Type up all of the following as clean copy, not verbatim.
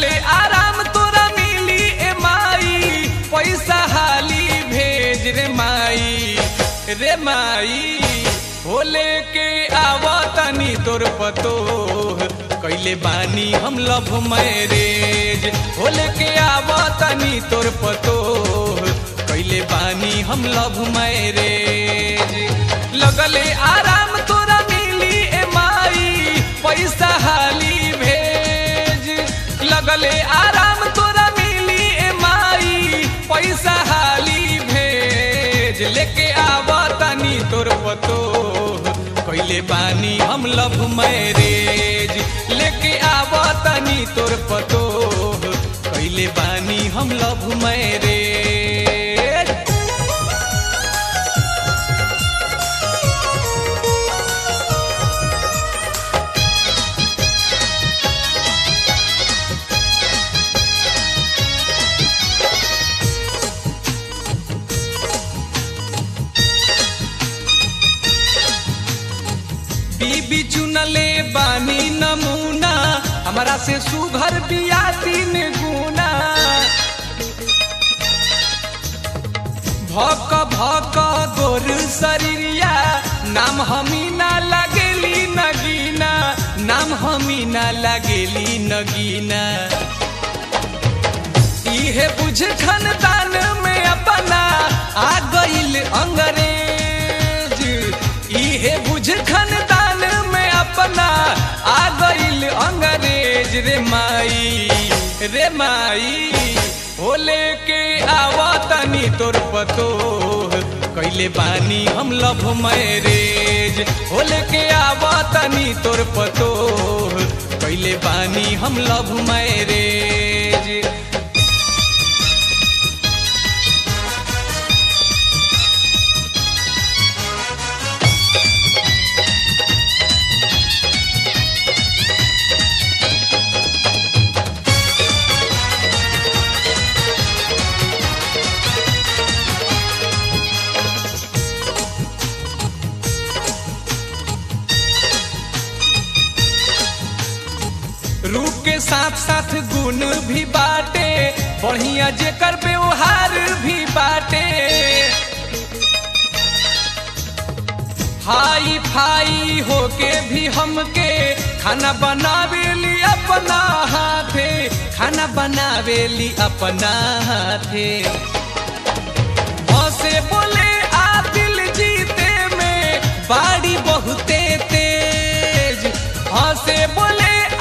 लगले आराम तोरा मिली ए माई, पैसा हाली भेज रे माई। रे माई हो लेके आवतनी तोर पतो, कैले बानी हम लव मैरेज। हो लेके आवतनी तोर पतो, कैले बानी हम लव मैरेज। लगले आराम तोरा मिली ए माई, पैसा हाली भेज। लगले आराम तोरा मिली ए माई, पैसा हाली भेज। लेके आवतनी तोर पतो, कैले बानी हम लव मैरेज। लेके आवतनी तोर पतो, कैले बानी हम लव मैरेज। बीबी चुनले बानी नमूना, हमारा से सुघर बिया 3 गुना। भक भक गोर शरीरिया, नाम हमीना लगेली नगीना। नाम हमीना लगेली नगीना। इहे बुझ खानदान में अपना आ गइल अंग्रेज। इहे बुझ खानदान में अपना आ गइल अंग्रेज। रे माई रे माई हो लेके आवतनी तोर पतो, कैले बानी हम लव मैरेज। हो लेके आवतनी तोर पतो, कैले बानी हम लव मैरेज। रूप के साथ साथ गुण भी बाटे, बढ़िया जेकर व्यवहार भी बाटे। हाई फाई होके भी हमके खाना बनावेली अपना हाथे। खाना बनावेली अपना हाथे। हंसे बोले आ दिल जीते में बाड़ी बहुते तेज। हंसे बोले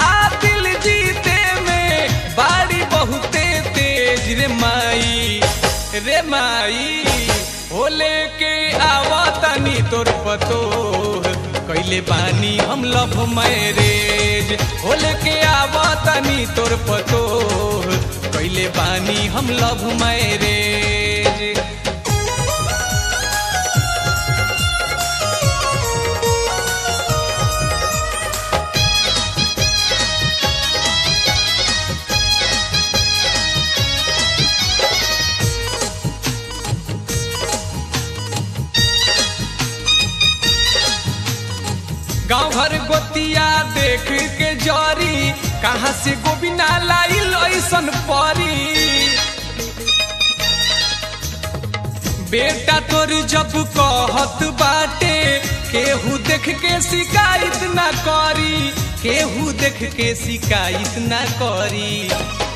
बाड़ी बहुते तेज। रे माई हो लेके आवतनी तोर पतो, कैले बानी हम लव मैरेज। हो लेके आवतनी तोर पतो, कैले बानी हम लव मैरेज। गाँव घर गोतिया देख के जरी, कहाँ से गोबिना लाइल ऐसन परी। बेटा तोर जब कहत बाटे, केहू देख के शिकायत ना करी। केहू देख के शिकायत ना करी।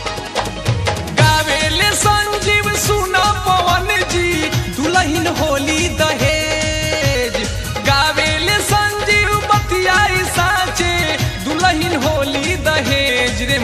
गावेले संजीव सुनो पवन जी, दुल्हन होली दहेज। गावेले संजीव बतियाई साचे, दुल्हन होली दहेज। रे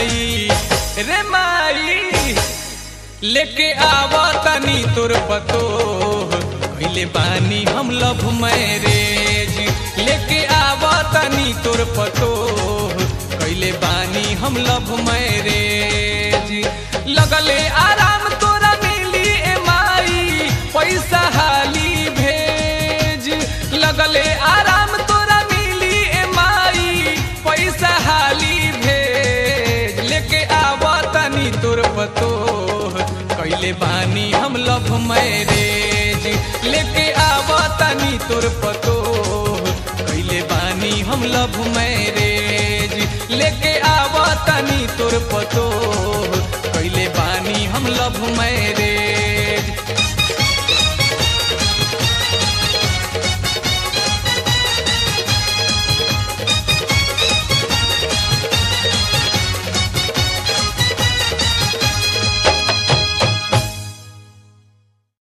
माई लेके आवतनी तोर पतो, कैले बानी हम लव मैरेज। लेके आवतनी तोर पतो, कैले बानी हम लव मैरेज। लगले आराम तोरा मिली ए माई, पैसा हाली भेज। लगले आराम तोरा मिली ए माई, पैसा हाली भेज। लेके आवतनी तोर पतो, कैले बानी हम लव मैरेज। लेके आवतनी तोर पतो, कैले बानी हम लव मैरेज। लेके आवतनी तोर पतो। मैं